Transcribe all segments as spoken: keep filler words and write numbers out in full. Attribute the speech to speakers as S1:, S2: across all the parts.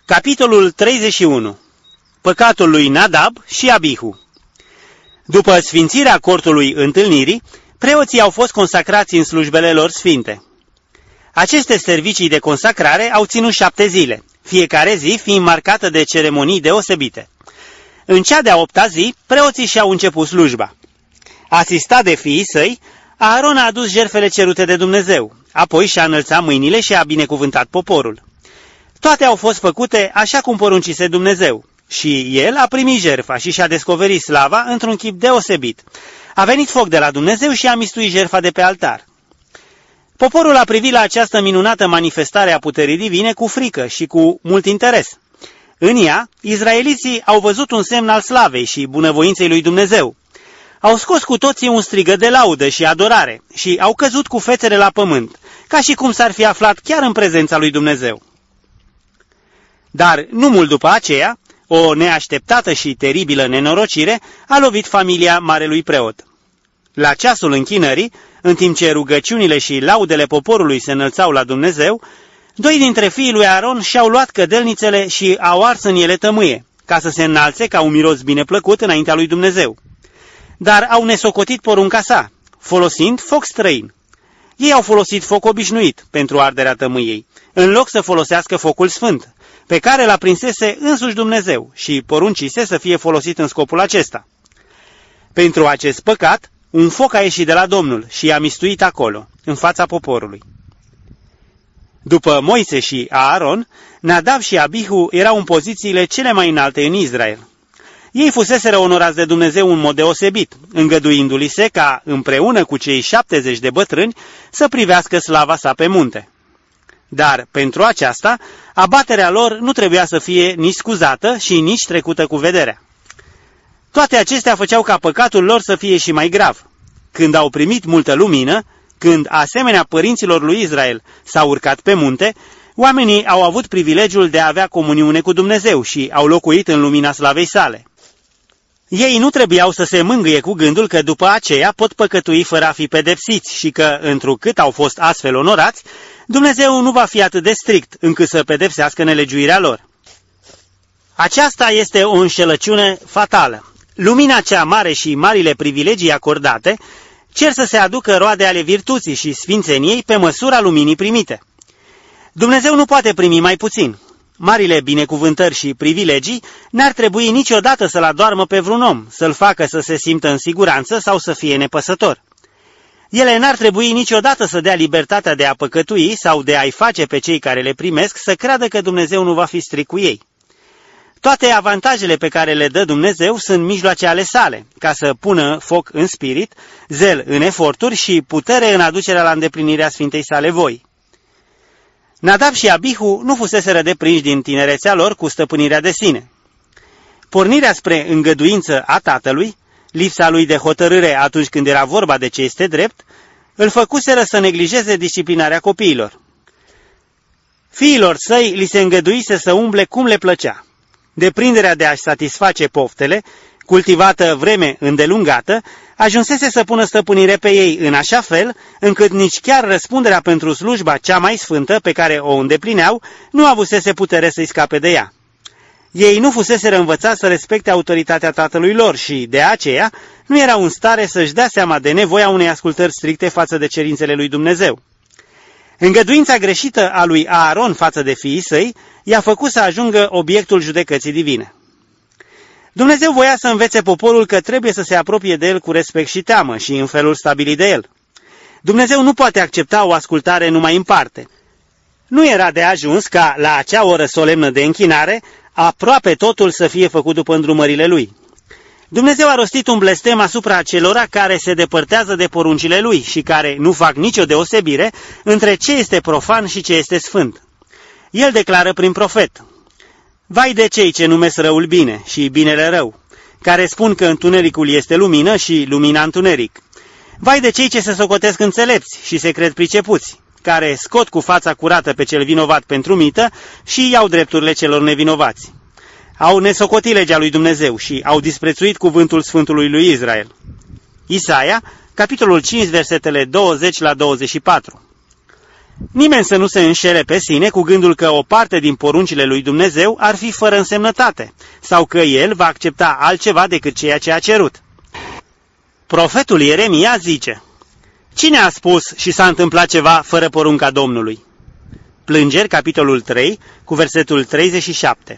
S1: Capitolul treizeci și unu. Păcatul lui Nadab și Abihu. După sfințirea cortului întâlnirii, preoții au fost consacrați în slujbele lor sfinte. Aceste servicii de consacrare au ținut șapte zile, fiecare zi fiind marcată de ceremonii deosebite. În cea de-a opta zi, preoții și-au început slujba. Asistat de fiii săi, Aaron a adus jertfele cerute de Dumnezeu, apoi și-a înălțat mâinile și a binecuvântat poporul. Toate au fost făcute așa cum poruncise Dumnezeu și el a primit jertfa și și-a descoperit slava într-un chip deosebit. A venit foc de la Dumnezeu și a mistuit jertfa de pe altar. Poporul a privit la această minunată manifestare a puterii divine cu frică și cu mult interes. În ea, izraeliții au văzut un semn al slavei și bunăvoinței lui Dumnezeu. Au scos cu toții un strigăt de laudă și adorare și au căzut cu fețele la pământ, ca și cum s-ar fi aflat chiar în prezența lui Dumnezeu. Dar, nu mult după aceea, o neașteptată și teribilă nenorocire a lovit familia marelui preot. La ceasul închinării, în timp ce rugăciunile și laudele poporului se înălțau la Dumnezeu, doi dintre fiii lui Aaron și-au luat cădelnițele și au ars în ele tămâie, ca să se înalțe ca un miros bineplăcut înaintea lui Dumnezeu. Dar au nesocotit porunca sa, folosind foc străin. Ei au folosit foc obișnuit pentru arderea tămâiei, în loc să folosească focul sfânt, pe care l-a prinsese însuși Dumnezeu și poruncise să fie folosit în scopul acesta. Pentru acest păcat, un foc a ieșit de la Domnul și i-a mistuit acolo, în fața poporului. După Moise și Aaron, Nadab și Abihu erau în pozițiile cele mai înalte în Israel. Ei fuseseră onorați de Dumnezeu în mod deosebit, îngăduindu-li se ca, împreună cu cei șaptezeci de bătrâni, să privească slava sa pe munte. Dar, pentru aceasta, abaterea lor nu trebuia să fie nici scuzată și nici trecută cu vederea. Toate acestea făceau ca păcatul lor să fie și mai grav. Când au primit multă lumină, când, asemenea părinților lui Israel, s-au urcat pe munte, oamenii au avut privilegiul de a avea comuniune cu Dumnezeu și au locuit în lumina slavei sale. Ei nu trebuiau să se mângâie cu gândul că după aceea pot păcătui fără a fi pedepsiți și că, întrucât au fost astfel onorați, Dumnezeu nu va fi atât de strict încât să pedepsească nelegiuirea lor. Aceasta este o înșelăciune fatală. Lumina cea mare și marile privilegii acordate cer să se aducă roade ale virtuții și sfințeniei pe măsura luminii primite. Dumnezeu nu poate primi mai puțin. Marile binecuvântări și privilegii n-ar trebui niciodată să-l adoarmă pe vreun om, să-l facă să se simtă în siguranță sau să fie nepăsător. Ele n-ar trebui niciodată să dea libertatea de a păcătui sau de a-i face pe cei care le primesc să creadă că Dumnezeu nu va fi strict cu ei. Toate avantajele pe care le dă Dumnezeu sunt mijloace ale sale, ca să pună foc în spirit, zel în eforturi și putere în aducerea la îndeplinirea sfintei sale voi. Nadab și Abihu nu fuseseră deprinși din tinerețea lor cu stăpânirea de sine. Pornirea spre îngăduință a tatălui, lipsa lui de hotărâre atunci când era vorba de ce este drept, îl făcuseră să neglijeze disciplinarea copiilor. Fiilor săi li se îngăduise să umble cum le plăcea. Deprinderea de a-și satisface poftele, cultivată vreme îndelungată, ajunsese să pună stăpânire pe ei în așa fel, încât nici chiar răspunderea pentru slujba cea mai sfântă pe care o îndeplineau nu avusese putere să-i scape de ea. Ei nu fuseseră învățați să respecte autoritatea tatălui lor și, de aceea, nu erau în stare să-și dea seama de nevoia unei ascultări stricte față de cerințele lui Dumnezeu. Îngăduința greșită a lui Aaron față de fiii săi i-a făcut să ajungă obiectul judecății divine. Dumnezeu voia să învețe poporul că trebuie să se apropie de el cu respect și teamă și în felul stabilit de el. Dumnezeu nu poate accepta o ascultare numai în parte. Nu era de ajuns ca, la acea oră solemnă de închinare, aproape totul să fie făcut după îndrumările lui. Dumnezeu a rostit un blestem asupra acelora care se depărtează de poruncile lui și care nu fac nicio deosebire între ce este profan și ce este sfânt. El declară prin profet: vai de cei ce numesc răul bine și binele rău, care spun că întunericul este lumină și lumina întuneric. Vai de cei ce se socotesc înțelepți și se cred pricepuți, care scot cu fața curată pe cel vinovat pentru mită și iau drepturile celor nevinovați. Au nesocotit legea lui Dumnezeu și au disprețuit cuvântul Sfântului lui Israel. Isaia, capitolul cinci, versetele douăzeci la douăzeci și patru. Nimeni să nu se înșele pe sine cu gândul că o parte din poruncile lui Dumnezeu ar fi fără însemnătate, sau că el va accepta altceva decât ceea ce a cerut. Profetul Ieremia zice: cine a spus și s-a întâmplat ceva fără porunca Domnului? Plângeri, capitolul trei, cu versetul treizeci și șapte.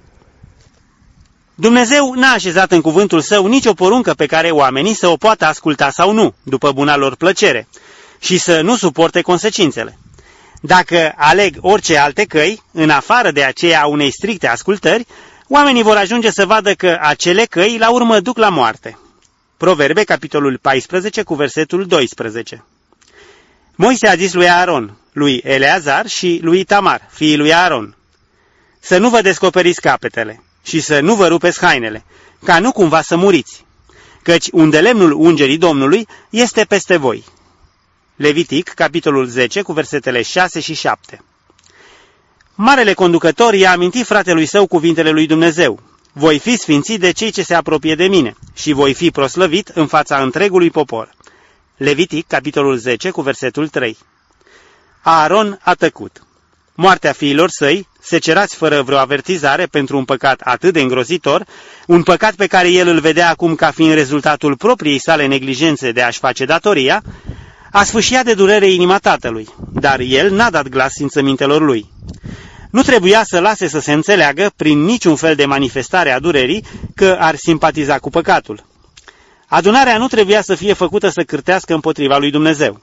S1: Dumnezeu n-a așezat în cuvântul său nicio poruncă pe care oamenii să o poată asculta sau nu, după buna lor plăcere, și să nu suporte consecințele. Dacă aleg orice alte căi, în afară de aceea a unei stricte ascultări, oamenii vor ajunge să vadă că acele căi la urmă duc la moarte. Proverbe, capitolul paisprezece, cu versetul doisprezece. Moise a zis lui Aaron, lui Eleazar și lui Tamar, fiii lui Aaron: să nu vă descoperiți capetele și să nu vă rupeți hainele, ca nu cumva să muriți, căci unde lemnul ungerii Domnului este peste voi. Levitic, capitolul zece, cu versetele șase și șapte. Marele conducător i-a amintit fratelui său cuvintele lui Dumnezeu: voi fi sfințiți de cei ce se apropie de mine și voi fi proslăvit în fața întregului popor. Levitic, capitolul zece, cu versetul trei. Aaron a tăcut. Moartea fiilor săi, secerați fără vreo avertizare pentru un păcat atât de îngrozitor, un păcat pe care el îl vedea acum ca fiind rezultatul propriei sale neglijențe de a-și face datoria, a sfâșiat de durere inima tatălui, dar el n-a dat glas simțămintelor lui. Nu trebuia să lase să se înțeleagă, prin niciun fel de manifestare a durerii, că ar simpatiza cu păcatul. Adunarea nu trebuia să fie făcută să cârtească împotriva lui Dumnezeu.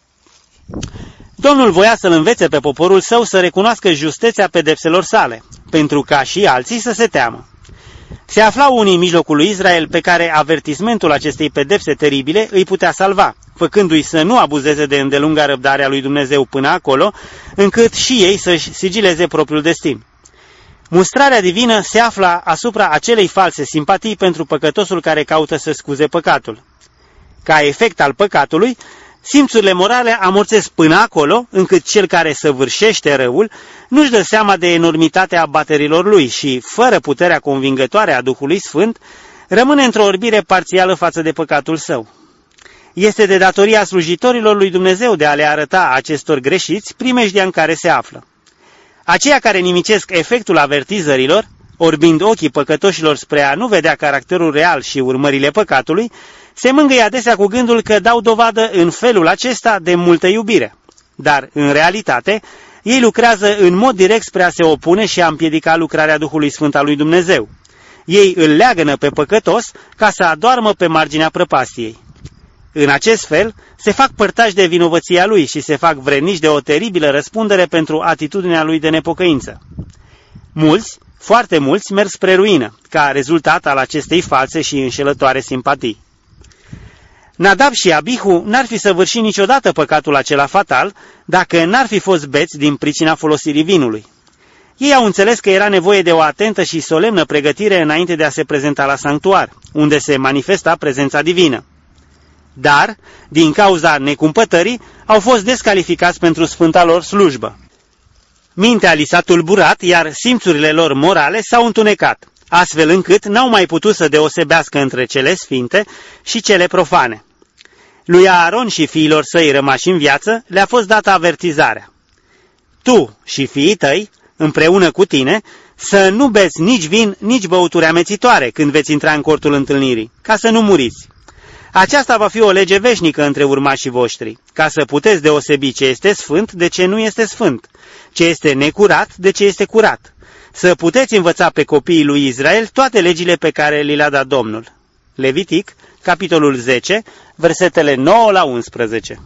S1: Domnul voia să-l învețe pe poporul său să recunoască justețea pedepselor sale, pentru ca și alții să se teamă. Se aflau unii în mijlocul lui Israel pe care avertismentul acestei pedepse teribile îi putea salva, făcându-i să nu abuzeze de îndelunga răbdare a lui Dumnezeu până acolo, încât și ei să-și sigileze propriul destin. Mustrarea divină se află asupra acelei false simpatii pentru păcătosul care caută să scuze păcatul. Ca efect al păcatului, simțurile morale amorțesc până acolo, încât cel care săvârșește răul nu-și dă seama de enormitatea abaterilor lui și, fără puterea convingătoare a Duhului Sfânt, rămâne într-o orbire parțială față de păcatul său. Este de datoria slujitorilor lui Dumnezeu de a le arăta acestor greșiți primejdia în care se află. Aceia care nimicesc efectul avertizărilor, orbind ochii păcătoșilor spre a nu vedea caracterul real și urmările păcatului, se mângâie adesea cu gândul că dau dovadă în felul acesta de multă iubire. Dar, în realitate, ei lucrează în mod direct spre a se opune și a împiedica lucrarea Duhului Sfânt al lui Dumnezeu. Ei îl leagănă pe păcătos ca să adoarmă pe marginea prăpastiei. În acest fel, se fac părtași de vinovăția lui și se fac vrednici de o teribilă răspundere pentru atitudinea lui de nepocăință. Mulți, foarte mulți, merg spre ruină, ca rezultat al acestei false și înșelătoare simpatii. Nadab și Abihu n-ar fi săvârșit niciodată păcatul acela fatal dacă n-ar fi fost beți din pricina folosirii vinului. Ei au înțeles că era nevoie de o atentă și solemnă pregătire înainte de a se prezenta la sanctuar, unde se manifesta prezența divină. Dar, din cauza necumpătării, au fost descalificați pentru sfânta lor slujbă. Mintea li s-a tulburat, iar simțurile lor morale s-au întunecat, astfel încât n-au mai putut să deosebească între cele sfinte și cele profane. Lui Aaron și fiilor săi rămași în viață le-a fost dată avertizarea: tu și fiii tăi, împreună cu tine, să nu beți nici vin, nici băuturi amețitoare când veți intra în cortul întâlnirii, ca să nu muriți. Aceasta va fi o lege veșnică între urmașii voștri, ca să puteți deosebi ce este sfânt de ce nu este sfânt, ce este necurat de ce este curat, să puteți învăța pe copiii lui Israel toate legile pe care li le-a dat Domnul. Levitic, capitolul zece, versetele nouă la unsprezece.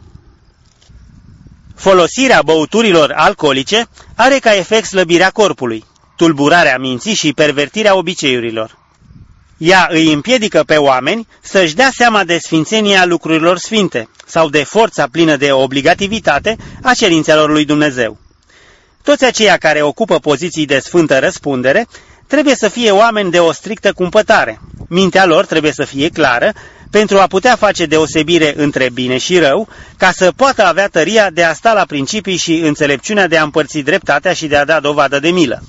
S1: Folosirea băuturilor alcoolice are ca efect slăbirea corpului, tulburarea minții și pervertirea obiceiurilor. Ea îi împiedică pe oameni să-și dea seama de sfințenia lucrurilor sfinte sau de forța plină de obligativitate a cerințelor lui Dumnezeu. Toți aceia care ocupă poziții de sfântă răspundere trebuie să fie oameni de o strictă cumpătare. Mintea lor trebuie să fie clară pentru a putea face deosebire între bine și rău, ca să poată avea tăria de a sta la principii și înțelepciunea de a împărți dreptatea și de a da dovadă de milă.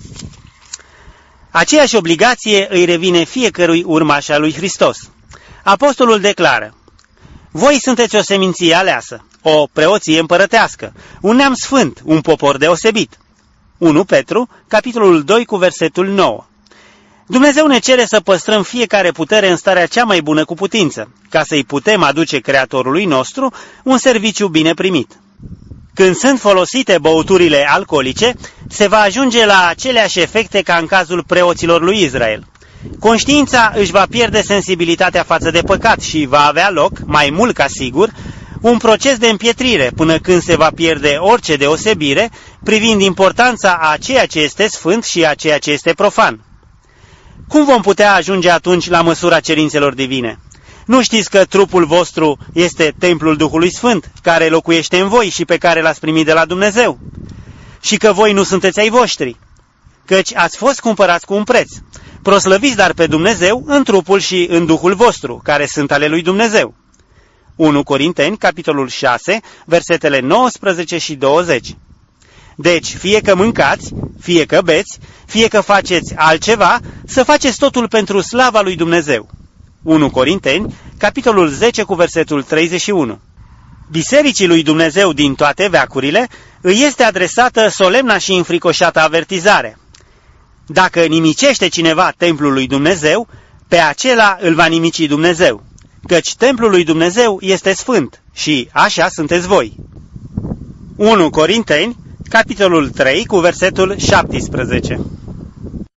S1: Aceeași obligație îi revine fiecărui urmaș al lui Hristos. Apostolul declară: voi sunteți o seminție aleasă, o preoție împărătească, un neam sfânt, un popor deosebit. unu Petru, capitolul doi, cu versetul nouă. Dumnezeu ne cere să păstrăm fiecare putere în starea cea mai bună cu putință, ca să-i putem aduce Creatorului nostru un serviciu bine primit. Când sunt folosite băuturile alcoolice, se va ajunge la aceleași efecte ca în cazul preoților lui Israel. Conștiința își va pierde sensibilitatea față de păcat și va avea loc, mai mult ca sigur, un proces de împietrire până când se va pierde orice deosebire privind importanța a ceea ce este sfânt și a ceea ce este profan. Cum vom putea ajunge atunci la măsura cerințelor divine? Nu știți că trupul vostru este templul Duhului Sfânt, care locuiește în voi și pe care l-ați primit de la Dumnezeu? Și că voi nu sunteți ai voștri? Căci ați fost cumpărați cu un preț. Proslăviți dar pe Dumnezeu în trupul și în Duhul vostru, care sunt ale lui Dumnezeu. unu Corinteni, capitolul șase, versetele nouăsprezece și douăzeci. Deci, fie că mâncați, fie că beți, fie că faceți altceva, să faceți totul pentru slava lui Dumnezeu. unu Corinteni, capitolul zece, cu versetul treizeci și unu. Bisericii lui Dumnezeu din toate veacurile îi este adresată solemna și înfricoșată avertizare. Dacă nimicește cineva templul lui Dumnezeu, pe acela îl va nimici Dumnezeu, căci templul lui Dumnezeu este sfânt și așa sunteți voi. unu Corinteni, capitolul trei, cu versetul șaptesprezece.